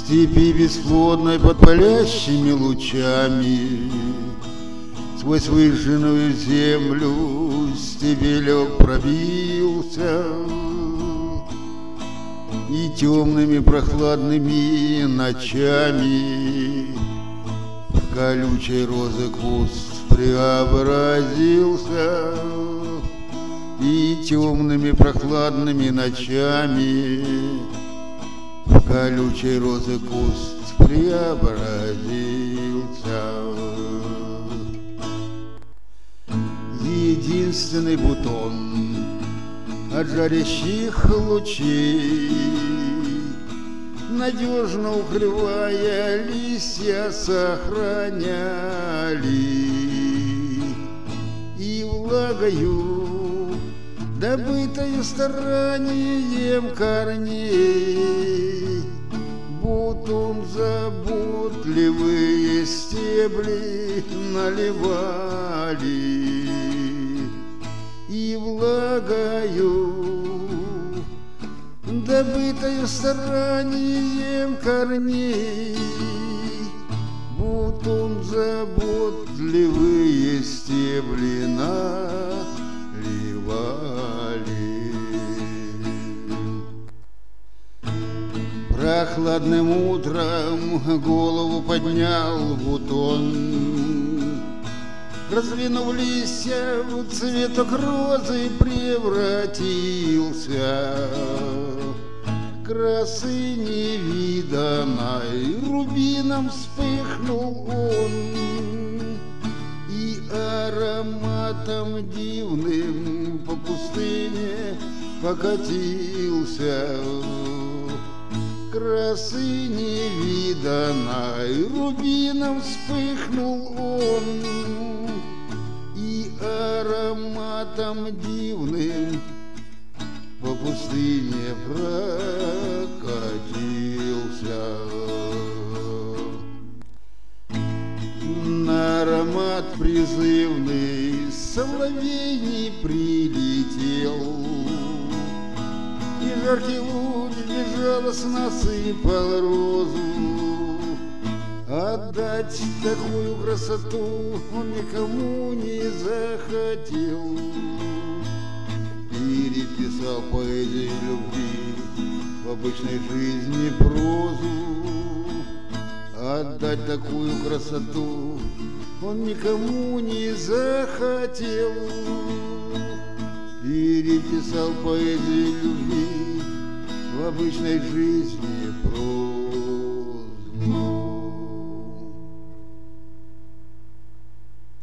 степи бесплодной под палящими лучами, сквозь выжженную землю стебелек пробился, и темными прохладными ночами в колючей розы куст преобразился, и темными прохладными ночами в колючей розы куст преобразился. Единственный бутон от жарящих лучей, надежно укрывая листья, сохраняли, и влагою, добытою старанием корней, бутон заботливые стебли наливали, и влагою, добытою старанием корней, бутон заботливые стебли наливали. Прохладным утром голову поднял бутон, раздвинув листья, в цветок розы превратился. Красы невиданной рубином вспыхнул он, и ароматом дивным по пустыне покатился. Красы невиданной рубином вспыхнул он, и ароматом дивным по пустыне прокатился. На аромат призывный соловей не прилетел, и жаркий луч безжалостно сыпал розу. Отдать такую красоту он никому не захотел. Переписал поэзию любви в обычной жизни прозу. Отдать такую красоту он никому не захотел. Переписал поэзию любви в обычной жизни прозу.